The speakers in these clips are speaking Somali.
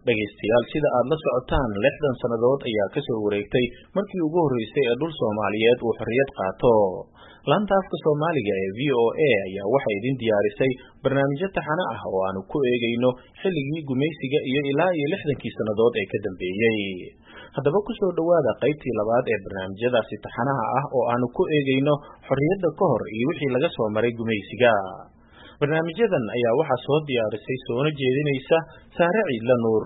dhageystayaal sida aad la socotaan 60 sanadood ayaa ka soo wareegtay markii ugu horeysay ee dhul Soomaaliyeed uu xorriyad qaato. Laanta afka Soomaaliga ee VOA ayaa waxa idin diyaarisay barnaamijyo taxane ah oo aanu ku eegayno xilligii gumaysiga iyo ilaa 60kii sanadood ee ka dambeeyay. Haddaba ku soo dhawaada qaybtii labaad ee barnaamijyadaasi taxanaha ah oo aanu ku eegayno xorriyadda ka hor iyo wixii laga soo maray gumaysiga. barnaamijyadan ayaa waxa soo diyaarisay soona jeedinaysa Saare Ciidla Nuur.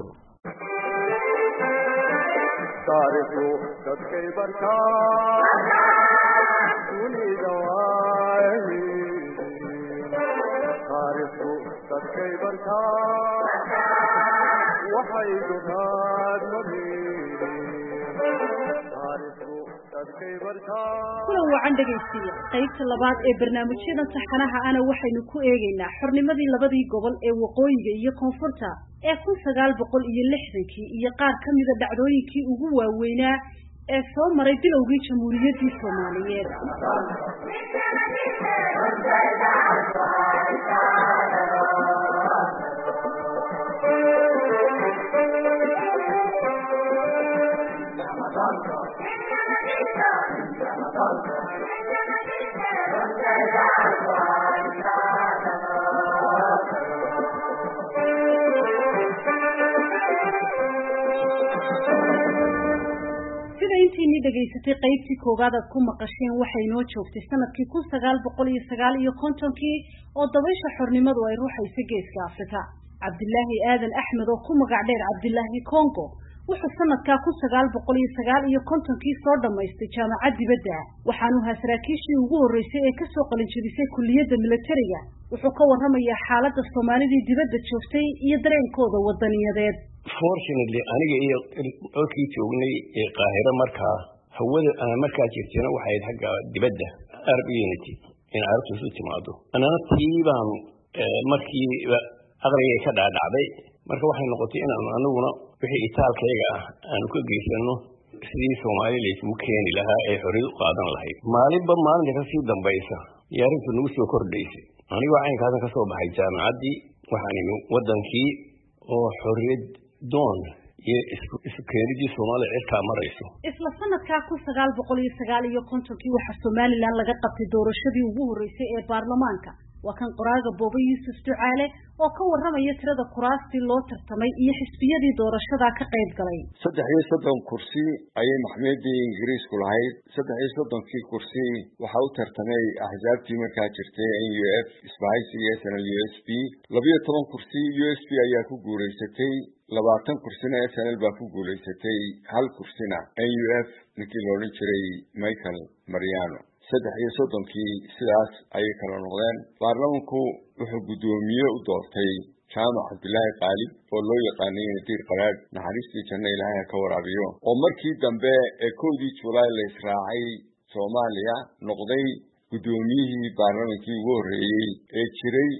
taariikhdu dadkay bartaan dunida waahi taariikhdu dadkay bartaan waxay dunaad kulan wacan dhegaysiya qaybta labaad ee barnaamijyada taxanaha ana waxaynu ku eegaynaa xornimadii labadii gobol ee waqooyiga iyo koonfurta ee 1960kii iyo qaar ka mid ah dhacdooyinkii ugu waaweynaa ee soo maray bilowgii jamhuuriyaddii Soomaaliyeed. sida intii dhageysatay qaybtii koowaad aad ku maqasheen waxay noo joogtay sanadkii 1959 oo dabaysha xornimadu ay ruuxaysay geeska Afrika. Cabdillaahi Aadan Axmed oo ku magac dheer Cabdillaahi Congo wuxuu sanadka 1959 soo dhamaystay jaamacad dibadda waxaanu ahaa saraakiishii ugu horeysay ee ka soo qalin jebisay kulliyadda militariga. wuxuu ka warramayaa xaaladda Soomaalidii dibadda joogtay iyo dareenkooda wadaniyadeed. Fortunately aniga iyo olkii joognay ee Qaahiro markaa hawada markaa jirtayna waxay ahayd xagga dibadda Arab Unity in Arabtu isu timaado. Anana tiibaan markii aqriga ka dhaadhacday marka waxay noqotay in anaguna wixii itaalkayga ah aan ku geysano sidii Soomaaliyeed uu keeni lahaa ee xorriyad u qaadan lahayd. maalinba maalinta ka sii dambaysa yaarintu nagu soo kordhaysay. aniga waxaan ka soo baxay jaamacaddii waxaan wadankii oo xorriyad doon iyo isku keenidii Soomaaliya cirka marayso. isla sanadka 1959 waxa Soomaaliland laga qabtay doorashadii ugu horeysay ee baarlamaanka. waa kan qoraaga Booba Yuusuf Ducaale oo ka warramaya tirada kuraastii loo tartamay iyo xisbiyadii doorashada ka qayb galay. 33 kursi ayay maxkamada Ingiriisku lahayd. 33kii kursi waxa uu tartamay axsaabtii markaa jirtay NUF, isbahaysiga SNL-USP. 12 kursi USP ayaa ku guuleysatay, 20 kursina SNL baa ku guuleysatay, hal kursina NUF ninkii loo oran jiray Michael Mariano. 33kii sidaas ayay kala noqdeen. baarlamaanku wuxuu gudoomiye u doortay Jaamac Cabdillaahi Qaalib oo loo yaqaanay Nadiir Qaraad, naxariistii janno Ilaahay ka waraabiyo, oo markii dambe ee 1 Juulaay la israacay Soomaaliya noqday gudoomiyihii baarlamaankii ugu horeeyay ee jiray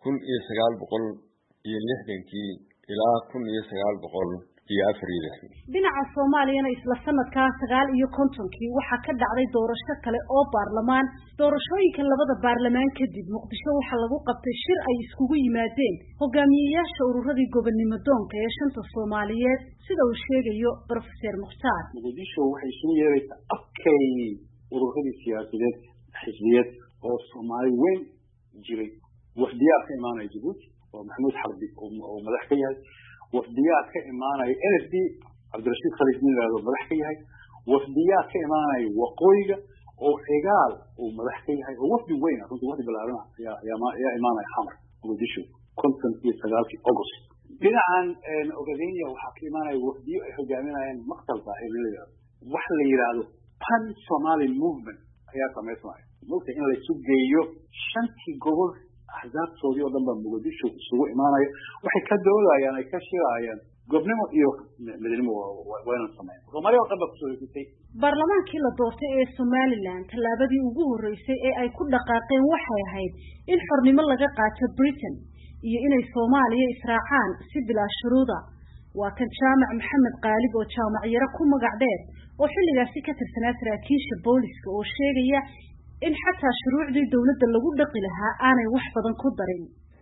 1960kii ilaa 1964. dhinaca Soomaaliyana isla sanadka 59kii waxa ka dhacday doorasho kale oo baarlamaan. doorashooyinka labada baarlamaan kadib Muqdisho waxa lagu qabtay shir ay iskugu yimaadeen hogaamiyayaasha ururadii gobonimo doonka ee shanta Soomaaliyeed sida uu sheegayo Professor Mukhtaar. Muqdisho waxay soo yeeraysaa afkay ururadii siyaasadeed xisbiyad oo Soomaali weyn jiray. wafdiyaad ka imaanay Djibouti oo Maxamuud Xarbi oo madax ka yahay. wafdiyaad ka imaanay NSD Cabdirashiid Khaliid Milaado madax ka yahay. wafdiyaad ka imaanay waqooyiga oo Cigaal oo madax ka yahay oo wafdi weyn runtii wafdi balaaran ayaa imaanay Xamar Muqdisho 19kii August. dhinacan Ogaadeniya waxaa ka imaanay wafdiyo ay hogaaminayaan maqtal daahiriya wax la yiraahdo Pan Somali Movement ayaa sameysmay. Marka in la isu geeyo 5 gobol axsaabtoodii oo dhan baa Muqdisho isugu imaanaya. waxay ka doodayaan ay ka shirayaan gobnimo iyo midnimo wayna sameeyaan. Soomaaliya oo dhan baa kusoo hesitay. baarlamaankii la doortay ee Somaliland tallaabadii ugu horeysay ee ay ku dhaqaaqeen waxay ahayd in xornimo laga qaato Britain iyo inay Soomaaliya israacaan si bilaa shuruuda. waa kan Jaamac Maxamed Qaalib oo jaamac yara ku magac dheer oo xilligaasi ka tirsanaa saraakiisha booliska oo sheegaya in xataa shuruucdii dawladda lagu dhaqi lahaa aanay wax badan ku darin.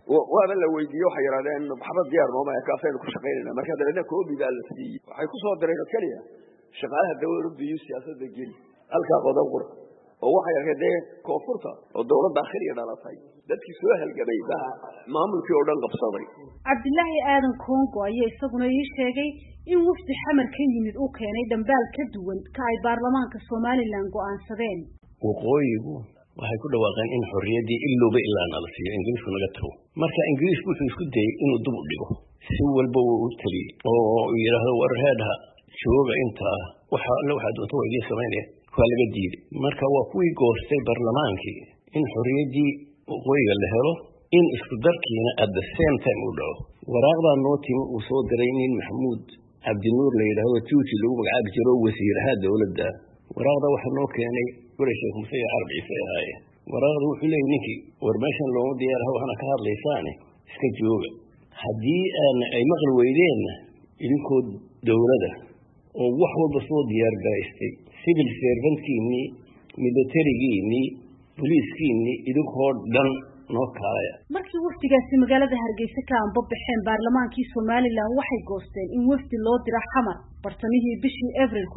waaba la weydiiyey waxay yidhahdeen maxamed diyaar nooma kaasaynu ku shaqaynayna marka dabeedna koobidaa la siiyey waxay ku soo direen keliya shaqaalaha dawladda iyo siyaasadda geli halkaa qodob qura oo waxay arkeen koonfurta oo dawladda akhriya dhalatay dadkii soo halgamay baa maamulkii oo dhan qabsaday Cabdillaahi Aadan Kongo ayaa isaguna ii sheegay in wafdi xamar ka yimid uu keenay dambaal ka duwan ka ay baarlamaanka Soomaaliland go'aansadeen waqooyigu waxay ku dhawaaqeen in xorriyadii ilooba ilaa nala siiyo ingiriisku naga tago marka ingiriisku wuxuu isku dayay inuu dib u dhigo si walba uu u taliyey oo yidhaahdo warheedha jooga intaa waxaa doonta waa idiin samaynaya waa laga diiday marka waa kuwii goostay baarlamaankii in xorriyadii waqooyiga la helo in isku darkiina at the same time uu dhaco waraaqdaa noo timi uu soo diray nin maxamuud cabdinuur la yidhaahdo tuuti lagu magacaabi jiro wasiiraha dawladda waraaqda waxaa noo keenay guri sheekh Muuse Carab Ciise ahaayeen waraaqda wuxuu leeyahay ninkii war meeshan looma diyaaraha waxaana ka hadlaysaane iska jooga haddii ay maqli weydeen idinkoo dawladda oo wax walba soo diyaar garaystay civil servantkiini militarigiini booliiskiini idinkoo dhan noo kaalaya markii wafdigaasi magaalada Hargeysa ka anbabaxeen baarlamaankii Soomaaliland waxay goosteen in wafdi loo diro xamar bartamihii bishii Abriil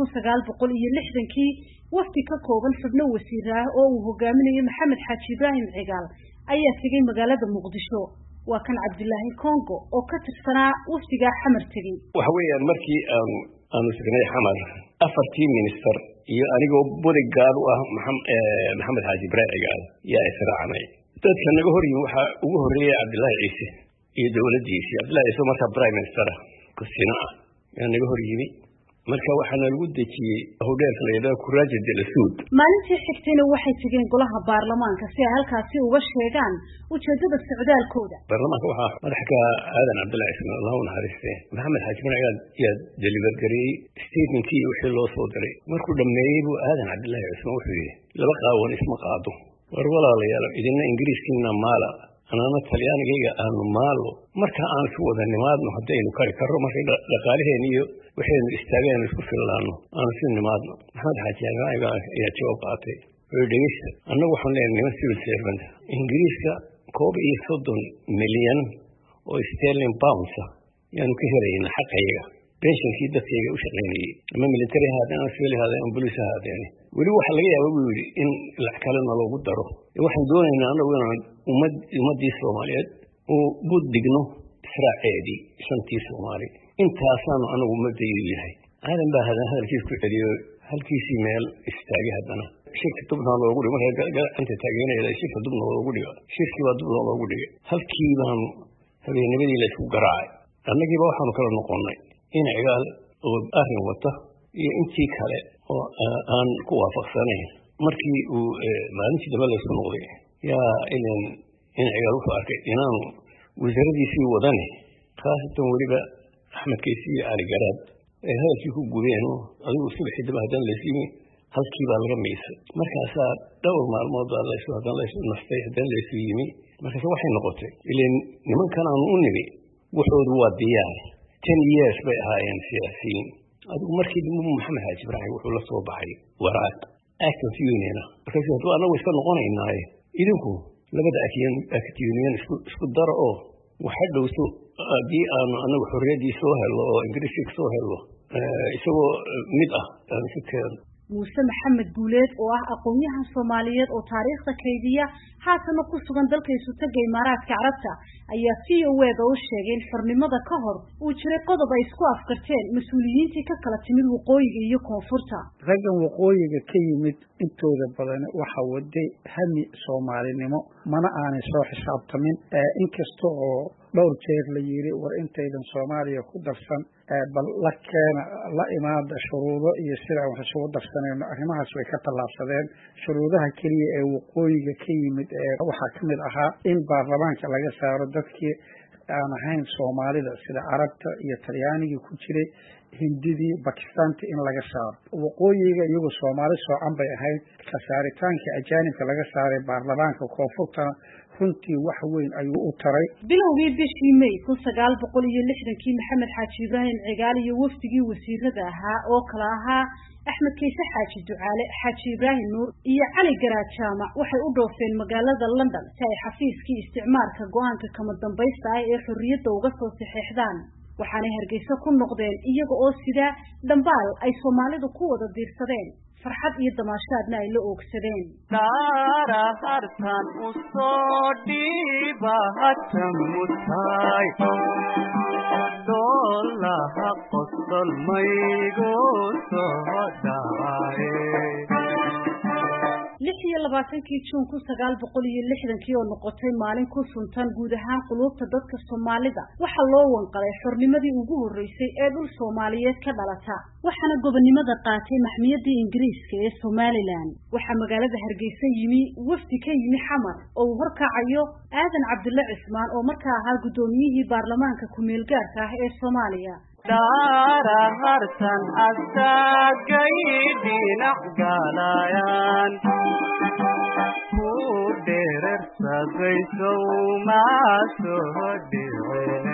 1960kii wafdi ka kooban xubno wasiir ah oo uu hogaaminayo Maxamed Xaaji Ibraahim Cigaal ayaa tagay magaalada Muqdisho waa kan Cabdillaahi Kongo oo ka tirsanaa wafdiga xamar tagay waxa weeyaan markii aanu tagnay xamar afartii minister iyo anigoo bodyguard u ah Maxamed Xaaji Ibraahim Cigaal yaa israacnay dadka naga hor yimid waxa ugu horeeyay Cabdillaahi Ciise iyo dawladdiisa Cabdillaahi Ciise markaa prime minister kusina yaa naga hor yimid marka waxaana lagu dejiyay hoteelka la yiraahdo Kuraaja de la Suud maalintii xigtayna waxay tageen golaha baarlamaanka si ay halkaasi uga sheegaan ujeedada socdaalkooda baarlamaanka waxaa madaxka Aadan Cabdillaahi Ciise Allahu naxariiste Maxamed Xaaji Ibraahim yaa deliver gareeyay statementkii wixii loo soo diray markuu dhameeyay buu Aadan Cabdillaahi Ciise wuxuu yiri laba qaawan isma qaado war walaalayaal idina ingiriiskiina maala anana talyaanigayga aanu maalo marka aan isku wada nimaadno haddaynu kari karro markay dhaqaalaheen iyo waxaynu istaageen isku fillaano aan si nimaadno maxamed xaaji ayaa jawaab qaatay oo dhegeysta annagu waxaan leenahay niman civil servant ingiriiska 30 milyan oo sterling pounds yaanu ka helaynaa xaqayga pensionkii dadkayga u shaqaynayay ama military haadeen ama civil haadeen ama police haadeen weli waxa laga yaabaa buu yidhi in lacag kalena loogu daro waxaan doonaynaa annagu inaan ummaddii Soomaaliyeed oo buddigno israaceedii shantii Soomaali intaasaanu anagu ummadaydu yahay aadan baa hadalkiis ku celiyo halkiisii meel istaagay haddana shirka dubna loogu dhigay marka gacanta taageerayay shirka dubna loogu dhigay shirkii baa dubna loogu dhigay halkii baan habeenimada la isku garaacay annagiiba waxaanu kala noqonnay in Cigaal oo arrin wata iyo intii kale oo aan ku waafaqsanayn markii uu maalintii dambe la isku noqday yaa in Cigaal wuxuu arkay inaanu wasaaraddiisii wadane khaasatan weliba Axmed Kaysi iyo Ali Garaad ay hadalkii ku gubeen adigu subaxii daba haddana la siiyey halkii baa laga meysay markaasaa dhowr maalmood baa haddana la isu nastay haddana la isu yimi markaas waxay noqotay ileen nimankan aanu u nimi wuxoodu waa diyaar 10 years bay ahaayeen siyaasiyiin adigu markii dambe Maxamed Xaaji Ibraahim wuxuu la soo baxay waraaq act of union markaas hadduu anagu iska noqonaynaaye idinku labada act union isku daro oo waxa dhowso haddii aanu anagu xorriyadii soo helno oo ingiriiska soo helno isagoo mid ah aan isu keeno Muuse Maxamed Guuleed oo ah aqoonyahan Soomaaliyeed oo taariikhda kaydiya haatana ku sugan dalka Isuutagga Imaaraadka Carabta ayaa VOA u sheegay in xornimada ka hor uu jiray qodob ay isku afkarteen mas'uuliyiintii ka kala timid waqooyiga iyo koonfurta raggan waqooyiga ka yimid intooda badan waxa waday hami Soomaalinimo mana aanay soo xisaabtamin inkastoo oo dhowr jeer la yiri war intaydan Soomaaliya ku darsan bal la keena la imaada shuruudo iyo sida wax soo darsanayno arrimahaas way ka talaabsadeen shuruudaha kaliya ee waqooyiga ka yimid waxa kamid ahaa in baarlamaanka laga saaro dadkii aan ahayn Soomaalida sida Carabta iyo Talyaaniga ku jiray Hindidii Bakistaanti in laga saaro waqooyiga iyagu Soomaali soo canbay ahayd ka saaritaanka ajaanibka laga saaray baarlamaanka koonfurta runtii wax weyn ayuu u taray. bilowgii bishii May 1960 Maxamed Xaaji Ibraahim Cigaal iyo wafdigii wasiirada ahaa oo kala ahaa Axmed Kayse Xaaji Ducaale, Xaaji Ibraahim Nuur iyo Cali Garaad Jaamac waxay u dhoofeen magaalada London si ay xafiiskii isticmaalka go'aanka kama dambaysta ah ee xorriyadda uga soo saxeexdaan. waxaanay Hargeysa ku noqdeen iyaga oo sida dambaal ay Soomaalidu ku wada diirsadeen farxad iyo damaashaadna ay la oogsadeen. Dara hartan usoo dhiibahatan mutay doolaha qosol maygu soo dhacay 26 Juun 1960 oo noqotay maalin ku suntan guud ahaan qulubta dadka Soomaalida waxa loo wanqalay xornimadii ugu horeysay ee dhul Soomaaliyeed ka dhalata waxaana gobonimada qaatay maxmiyadii Ingiriiska ee Somaliland waxa magaalada Hargeysa yimi wafdi ka yimi Xamar oo horkacayo Aadan Cabdulle Cismaan oo markaa ahaa gudoomiyihii baarlamaanka ku meel gaarka ah ee Soomaaliya. Dara hartan asagay dhinac galayaan ku dheerarsaday sowmaa soo dhicine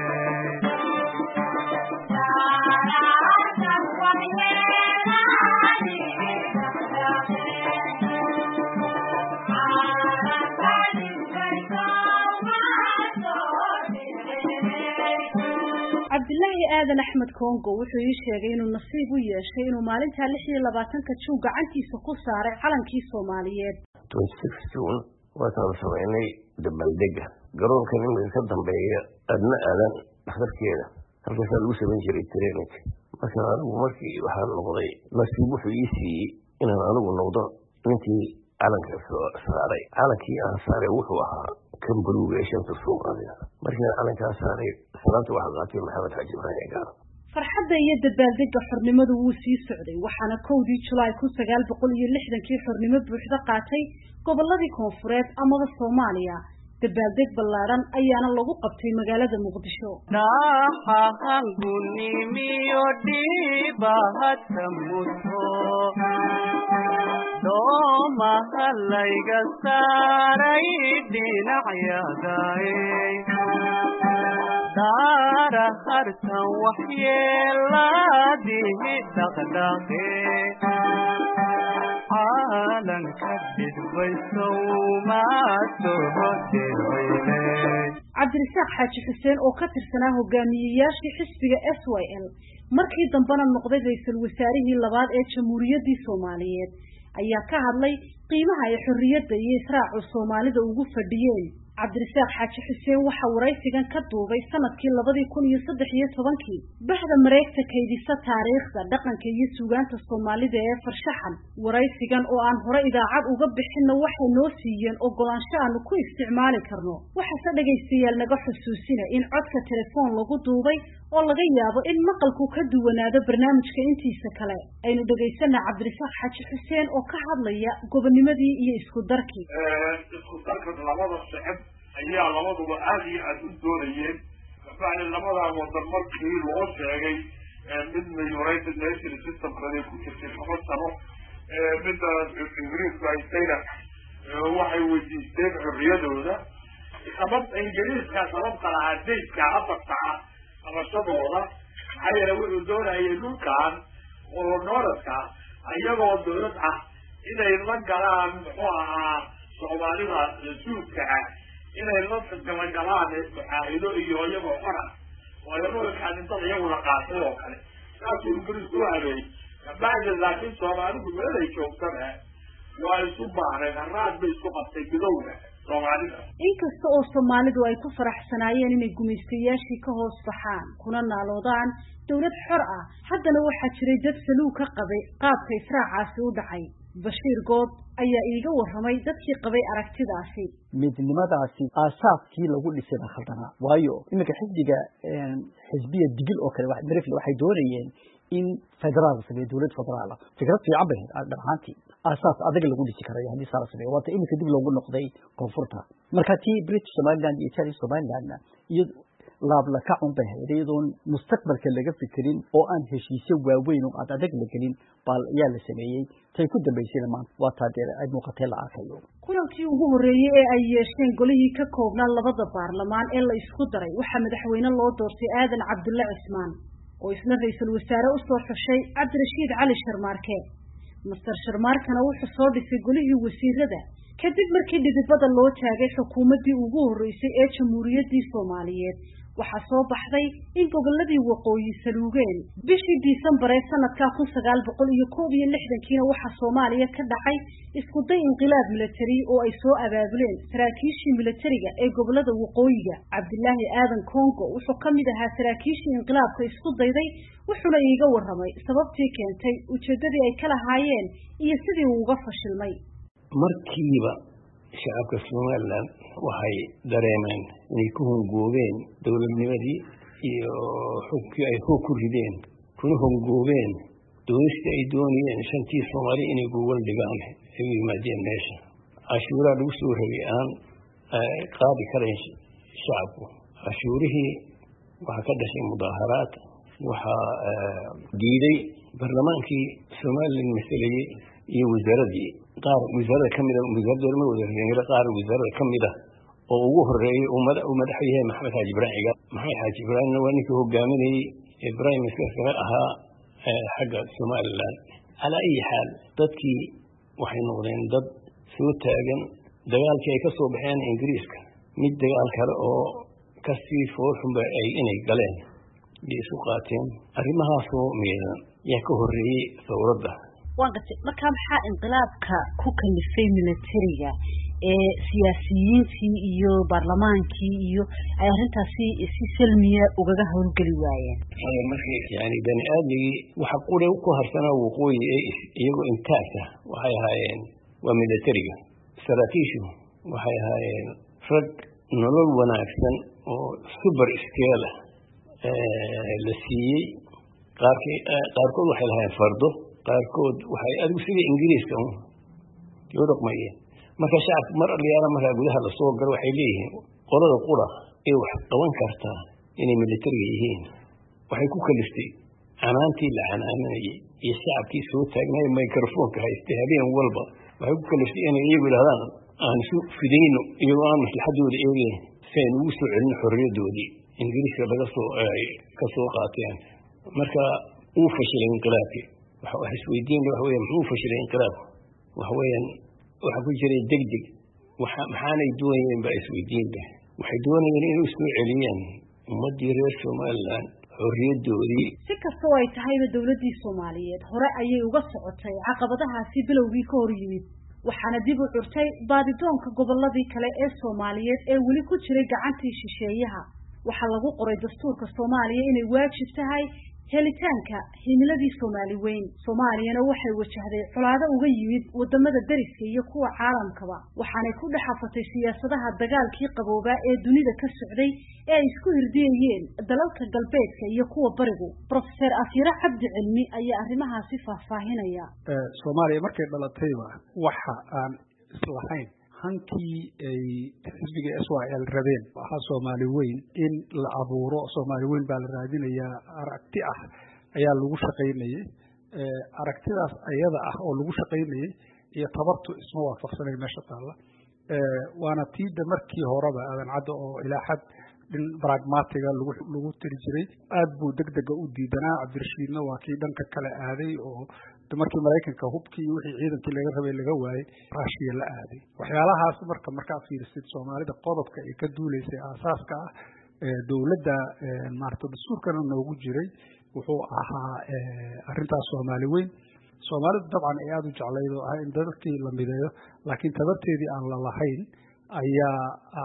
Cabdullaahi Aadan Axmed Kongo wuxuu ii sheegay inuu nasiib u yeeshay inuu maalinta 26 Juun gacantiisa ku saaray calankii Soomaaliyeed. 26 Juun waxaan sameynay dabaaldega garoonka nin ka dambeeya adna aadan dhaxdarkeeda halkaas lagu sameyn jiray training markii waxaan noqday nasiib wuxuu ii siiyey inaan anigu noqdo ninkii calanka soo saaray calankii aan saaray wuxuu ahaa kan buluuga ee shanta Soomaaliya markii calanka saaray salaanta waxa qaatay Maxamed Xaaji Ibraahim Cigaal. farxadda iyo dabaaldega xornimadu wuu sii socday waxaana 1 July 1960 xornimo buuxda qaatay gobolladii koonfureed ama Soomaaliya. dabaaldeg ballaaran ayaana lagu qabtay magaalada Muqdisho. Naahan gunimiyo dhibahatan muto doomaha layga saaray dhinacyadaay Dara hartan waxyeeladihi dhaqdhaqe caalanka dhidbay sowmaa soo dhicine. Cabdirasaaq Xaaji Xuseen oo ka tirsanaa hogaamiyeyaashii xisbiga SYL markii dambena noqday ra'iisul wasaarihii labaad ee Jamhuuriyaddii Soomaaliyeed ayaa ka hadlay qiimaha ay xorriyadda iyo israacu Soomaalida ugu fadhiyeen. Cabdirasaaq Xaaji Xuseen waxa waraysigan ka duubay sanadkii 2013 bahda mareegta kaydisa taariikhda dhaqanka iyo suugaanta Soomaalida ee farshaxan. waraysigan oo aan hore idaacad uga bixin waxay noo siiyeen ogolaansho aan ku isticmaali karno waxa dhageystayaal naga xusuusina in codka telefoon lagu duubay oo laga yaabo in maqalku ka duwanaado barnaamijka intiisa kale. aynu dhageysana Cabdirasaaq Xaaji Xuseen oo ka hadlaya gobonimadii iyo isku darkii. isku darka labada shacab ayaa labaduba aad iyo aad u doonayeen bacdi labada wadan markii loo sheegay midna United Nations System kale ku jirtay 5 sano midda Ingiriiska ay sayna waxay weydiisteen xorriyadooda sababta Ingiriiska sababta lahaydka afarta ama sababta ayay wuxuu doonayay dhulkan oo nooradka ayagoo dowlad ah inay la galaan Soomaalida suudka inay la galaan xaahido iyo iyagoo qora oo iyagoo kaadintada iyagu la qaatay oo kale saasuu Ingiriisku habeeyey bacdi laakiin Soomaalidu meelay joogtana waa isu baahneen raad bay isku qabtay bilowga Soomaalida. inkasta oo Soomaalidu ay ku faraxsanaayeen inay gumaystayaashii ka hoos baxaan kuna naaloodaan dawlad xor ah haddana waxaa jiray dad saluug ka qabay qaabka israacaasi u dhacay. Bashiir Good ayaa iiga warramay dadkii qabay aragtidaasi. midnimadaasi aasaaskii lagu dhisay khaldana waayo iminka xisbiga digil oo kale waxay doonayeen in federaal sameeyo dawlad federaal ah fikrad fiican bay dhaxantii asaas adag lagu dhisi karayo hadii saar sameeyo waata iminka dib loogu noqday koonfurta marka tii British Somaliland iyo Somaliland iyo laablakac un bay ahayd iyadoon mustaqbalka laga fikirin oo aan heshiisyo waaweyn oo adag la gelin bal ayaa la sameeyey tay ku dambaysayna maanta waa taageer ay muuqatay la arkayo kulankii ugu horeeyay ee ay yeesheen golihii ka koobnaa labada baarlamaan ee la isku daray waxaa madaxweyne loo doortay aadan cabdulle cismaan oo isna ra'iisul wasaare u soo xushay cabdirashiid cali sharmaarke master sharmaarkana wuxuu soo dhisay golihii wasiirada kadib markii dhidibada loo taagay xukuumaddii ugu horeysay ee jamhuuriyaddii Soomaaliyeed waxaa soo baxday in goboladii waqooyi saluugeen bishii Disembar ee sanadka 1961 waxaa Soomaaliya ka dhacay isku day inqilaab military oo ay soo abaabuleen saraakiishii militariga ee gobolada waqooyiga Cabdilaahi Aadan Kongo wuxuu ka mid ahaa saraakiishii inqilaabka isku dayday wuxuuna iiga warramay sababtii keentay ujeedadii ay kala haayeen iyo sidii uu uga fashilmay markiiba shacabka Soomaaliland waxay dareemeen inay ku hongoobeen dawladnimadii iyo xukunkii ay ku rideen kuna hongoobeen doonista ay doonayeen shantii Soomaali inay gobol dhigaan ay yimaadeen meesha cashuura lagu soo rogay aan qaadi karayn shacabku cashuurihii waxaa ka dhashay mudaaharaad waxaa diiday barlamaankii Soomaaliland masalayay iyo wasaaradii qaar wasaaradda kamida wasaaradda ma wada reeyay qaar wasaaradda kamida oo ugu horeeyay madaxweynaha Maxamed Xaaji Ibrahim Maxamed Xaaji Ibrahim waa ninkii hogaaminayay Ibrahim Miskar ahaa xagga Soomaaliland ala ay xaal dadkii waxay noqdeen dad soo taagan dagaalkii ay ka soo baxeen Ingiriiska mid dagaal kale oo ka sii foolxunba ay inay galeen isu qaateen arrimahaas oo meelan yaa ka horeeyay sawirada waqti marka maxaa inqilaabka ku kalifay militariga ee siyaasiyiintii iyo baarlamaankii iyo ay arintaasi si salmiya ugaga howlgali waayeen markii yani bani aadmigii waxa qore ku harsanaa waqooyi iyagoo intaasa waxay ahaayeen waa militariga saraakiishu waxay ahaayeen rag nolol wanaagsan oo super scale la siiyey qaarkood waxay lahaayeen fardo qaarkood waxay adigu sida Ingiriiska u dhaqmayeen marka shacabka mar aliyaana marka gudaha la soo galo waxay leeyihiin qolada qura ee wax qaban karta inay militariga yihiin waxay ku kaliftay canaantii la canaanayay iyo shacabkii soo taagnay microphone-ka haystay habeen walba waxay ku kaliftay inay iyagu yiraahdaan aan isu fidayno iyagoo aan maslaxadooda eegeen si ay ugu soo celin xorriyadoodii Ingiriiska laga soo ka soo qaateen marka uu fashilay inqilaabkii waxa isweydiin waxa weeye muxuu fashilay inqilaabku waxa weeyaan waxa ku jiray degdeg maxaanay doonayeen ba isweydiin waxay doonayeen inay soo celiyaan ummadii reer Soomaaliland xorriyadoodii si kastoo ay tahayba dawladii Soomaaliyeed hore ayay uga socotay caqabadahaasi bilowgii ka hor yimid waxaana dib u curtay baadidoonka goboladii kale ee Soomaaliyeed ee weli ku jiray gacantii shisheeyaha waxa lagu qoray dastuurka Soomaaliya inay waajib tahay helitaanka himiladii Soomaali weyn Soomaaliyana waxay wajahday culaado uga yimid wadamada dariska iyo kuwa caalamkaba waxaanay ku dhaxafatay siyaasadaha dagaalkii qaboobaa ee dunida ka socday ee ay isku hirdiyeen dalalka galbeedka iyo kuwa barigu Professor Afyara Cabdi Cilmi ayaa arrimahaasi faahfaahinaya Soomaaliya markay dhalatayba waxa aan islahayn hantii ay xisbiga SYL rabeen waxa Soomaali weyn in la abuuro Soomaali weyn baa la raadinayaa aragti ah ayaa lagu shaqeynayay aragtidaas ayada ah oo lagu shaqeynayay iyo tabartu isma waafaqsanay meesha taala waana tiida markii horeba aadan cad oo ilaa xad din pragmatiga lagu tiri jiray aad buu degdeg u diidanaa Cabdirashiidna waa kii dhanka kale aaday oo markii Mareykanka hubkii wixii ciidankii laga rabay laga waayay Russia la aaday waxyaalahaas marka fiirsid Soomaalida qodobka ay ka duuleysay asaaska ah dawladda maarta dastuurkana noogu jiray wuxuu ahaa arintaas Soomaali weyn Soomaalida dabcan ay aad u jeclaydo in dadkii la mideeyo laakiin tabarteedii aan la lahayn ayaa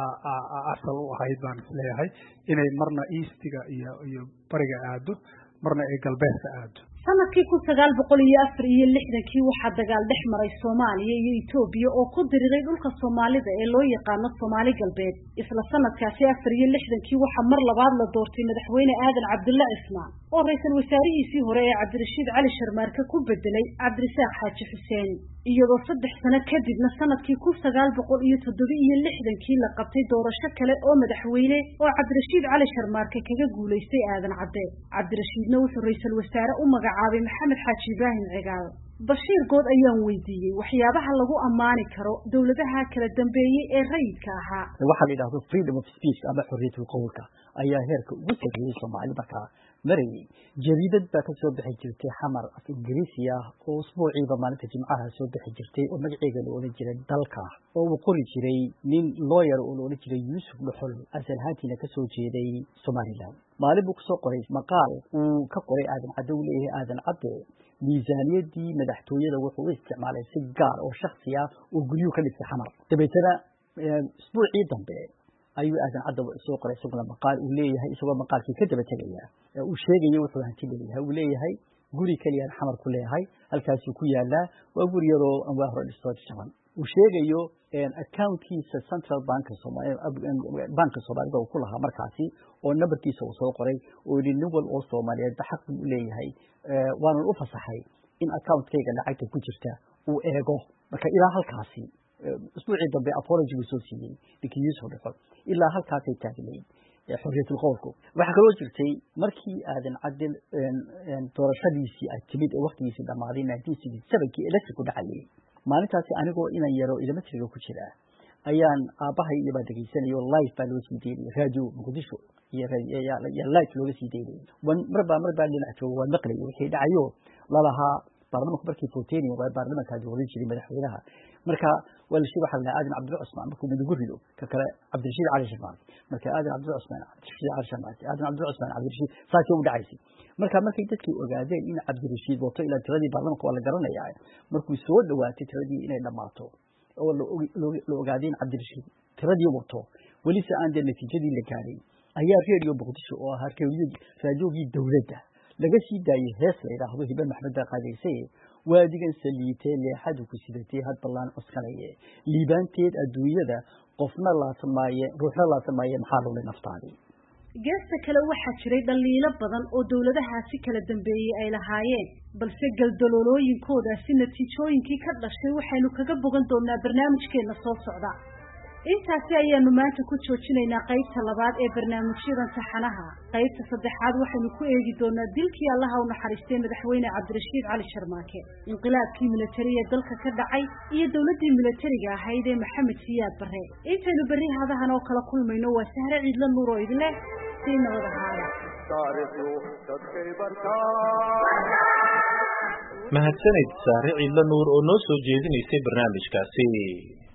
asal u ahayd baan isleeyahay inay marna eastiga iyo bariga aado marna ay galbeedka aado sanadkii 1964 waxaa dagaal dhex maray Soomaaliya iyo Itoobiya oo ku diriiray dhulka Soomaalida ee loo yaqaan Soomaali galbeed isla sanadkaasi 64 waxaa mar labaad la doortay madaxweyne Aadan Cabdulle Cismaan oo ra'iisul wasaarihiisii hore ee Cabdirashiid Cali Sharmaarke ku bedelay Cabdirasaaq Xaaji Xuseen iyadoo 3 sano kadibna sanadkii 1967 la qabtay doorasho kale oo madaxweyne oo Cabdirashiid Cali Sharmaarke kaga guuleystay Aadan Cabde Cabdirashiidna wuxuu ra'iisul wasaare u magacaabay Maxamed Xaaji Ibraahim Cigaal Bashiir Good ayaan weydiiyay waxyaabaha lagu amaani karo dawladaha kala dambeeyay ee rayidka ahaa waxa la yiraahdo freedom of speech ama xorriyadda qowlka ayaa heerka ugu sarreeyay Soomaaliya markaa marayay jariidad baa ka soo bixi jirtay xamar af Ingiriisi ah oo usbuuciiba maalinta Jimcaha soo bixi jirtay oo magaceeda loo oran jiray dalka oo uu qori jiray nin lawyer oo loo oran jiray Yuusuf Dhuxul asalhaantiina ka soo jeeday Soomaaliland maalin buu soo qoray maqaal uu ka qoray Aadan Cabde uu leeyahay Aadan Cabde miisaaniyadii madaxtooyada wuxuu isticmaalay si gaar oo shakhsi ah oo guryo ka dhigtay xamar dabeetana usbuucii dambe ayuu Aadan Cabde soo qoray isaguna maqaal uu leeyahay isagoo maqaalkii ka daba tagaya uu sheegay wuxuu hanti leeyahay uu leeyahay guri kaliya xamar ku leeyahay halkaas ku yaala waa guri yar oo aan wax hore dhistay shaban uu sheegayo accountkiisa Central Bank Soomaaliya banka Soomaaliya oo ku lahaa markaasi oo numberkiisa uu soo qoray oo nin wal oo Soomaaliyeed xaq u leeyahay waana u fasaxay in accountkayga lacagta ku jirta uu eego marka ilaa halkaasi usbuucii dambe apology uu soo siiyay dikii Yuusuf Dhuxul ilaa halkaasay taagnay xorriyadda qowlku waxa kaloo jirtay markii Aadan Cabde doorashadiisii ay timid ee waqtigiisii dhamaaday 1967 election ku dhacay maalintaasi anigoo inaan yaro elementary ku jira ayaan aabahay iyo baa dhageysanayo live baa loo sii deeyay radio Muqdisho iyo live looga sii deeyay marba dhinac joogo waan maqlay wixii dhacayo lalaha baarlamaanka markii Foteeni waa baarlamaanka dowladda jiray madaxweynaha marka wal shii waxa la Aadan Cabdulle Cismaan markuu mid gurido ka kale Cabdirashiid Cali Sharmaarke marka Aadan Cabdulle Cismaan Aadan Cabdulle Cismaan Cabdirashiid saasi u dhacaysay markay dadkii ogaadeen in Cabdirashiid wato ilaa tiradii baarlamaanka waa la garanayaa markuu soo dhawaatay tiradii inay dhamaato oo la ogaadeen Cabdirashiid tiradii wato wali si aan natiijadii la gaaray ayaa radio Muqdisho oo ahaa raadiyogii dawladda laga sii daayay hees la yiraahdo Hiba Maxmed Qaadiisay waadigan saliitay leexadu ku sidatay had ballaan cuskanaya liibaanteed adduunyada qofna la sameeyay ruuxna la sameeyay maxaa loo naftaadii geesta kale waxaa jiray dhaliilo badan oo dawladahaasi kala dambeeyay ay lahaayeen balse galdaloolooyinkoodaasi natiijooyinkii ka dhashay waxaynu kaga bogan doonaa barnaamijkeena soo socda intaasi ayaanu maanta ku joojinaynaa qaybta labaad ee barnaamijyadan taxanaha qaybta saddexaad waxaynu ku eegi doonaa dilkii Allaha u naxariistay madaxweyne Cabdirashiid Cali Sharmaarke inqilaabkii militari ee dalka ka dhacay iyo dawladii militariga ahayd ee Maxamed Siyaad Barre intaynu bari hadahan oo kala kulmayno waa Sahre Ciidla Nuur oo idin leh si nabad ahaada mahadsanid Sahre Ciidla Nuur oo noo soo jeedinaysay barnaamijkaasi